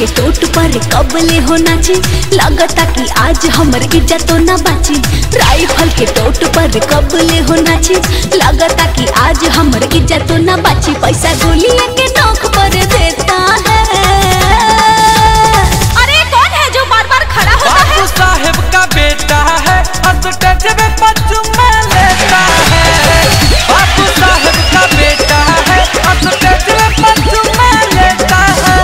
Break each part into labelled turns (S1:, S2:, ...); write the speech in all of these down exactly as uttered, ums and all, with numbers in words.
S1: के टोट पर कबले हो नाची, लगता कि आज हमर इज्जत तो ना बाची। राइफल के टोट पर कबले हो नाची, लगता कि आज हमर इज्जत तो ना बाची। पैसा गोलियां के नोक पर देता है। अरे कौन है जो बार बार खड़ा होता है?
S2: बापू साहेब का बेटा है, स्टेज पे पचुम्मा लेता है। बापू साहेब का बेटा है, स्टेज पे पचुम्मा लेता है।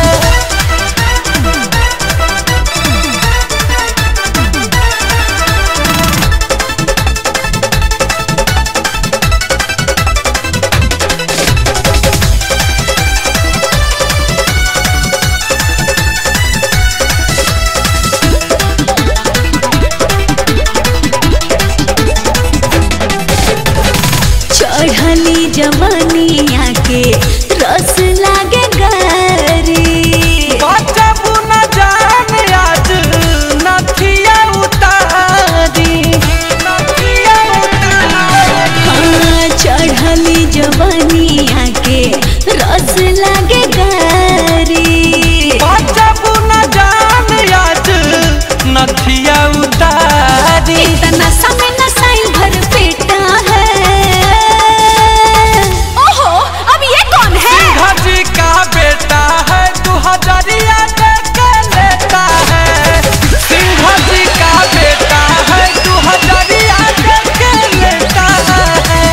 S1: चढ़ली जवानिया के रस लागे गारी,
S2: बचबू न जान आज नथिया उतारी, नथिया उतारी।
S1: हाँ चढ़ली जवानिया के रस लागे गारी,
S2: बचबू न जान आज नथिया उतारी।
S1: इतना समय नसाई भर पेटा है।
S2: जी का बेटा है, दो हजारिया देके लेता है। सिंह जी का बेटा है, दो हजारिया देके लेता है।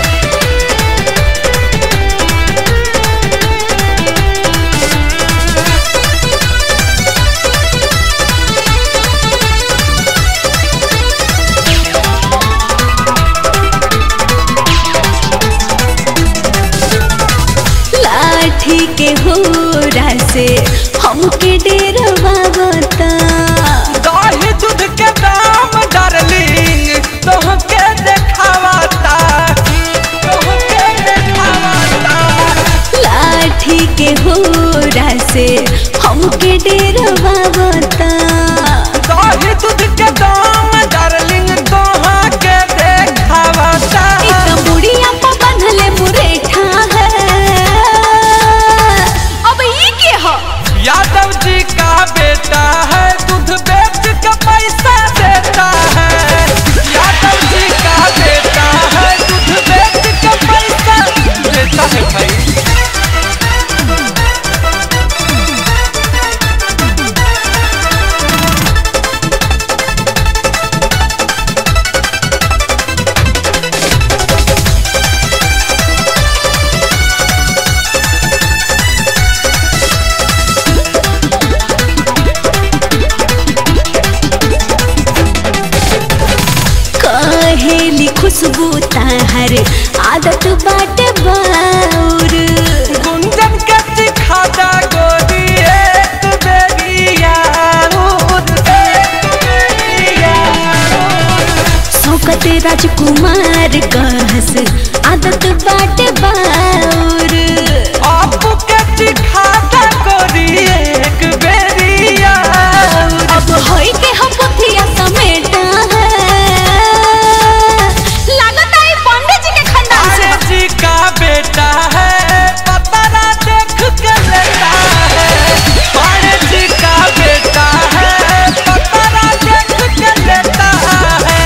S1: लाठी के होरा से हमके डेरवावता,
S2: दही दूध के दाम डार्लिंग तोहके देखावता, तोहके देखावता।
S1: लाठी के होरा से हमके डेरवावता,
S2: दही दूध के दाम डार्लिंग तोहके देखावता।
S1: इतना बुढ़िया पर बंधले मुरेठा है। अब ये क्या हो?
S2: यादव जी का बेटा है, दूध बेच के पैसा देता है। यादव जी का बेटा है, दूध बेच के पैसा देता है भाई।
S1: कहेली खुशबू ताहर आदत बाट बाउर,
S2: गुंजन के सिखादा गोरी एक बेरिया उर, एक बेरिया उर।
S1: शौकत राजकुमार कहस आदत बाट बाउर,
S2: आपू के सिखादा गोरी एक बेरिया उर।
S1: अब होई के हम पुथिया समेटा है। लागत आई पांडे जी के खानदान से।
S2: जी का बेटा है, पतरा देख के लेता है। पांडे जी का बेटा है, पतरा देख के लेता है।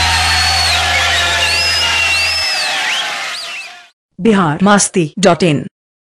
S3: बिहार मस्ती डॉट इन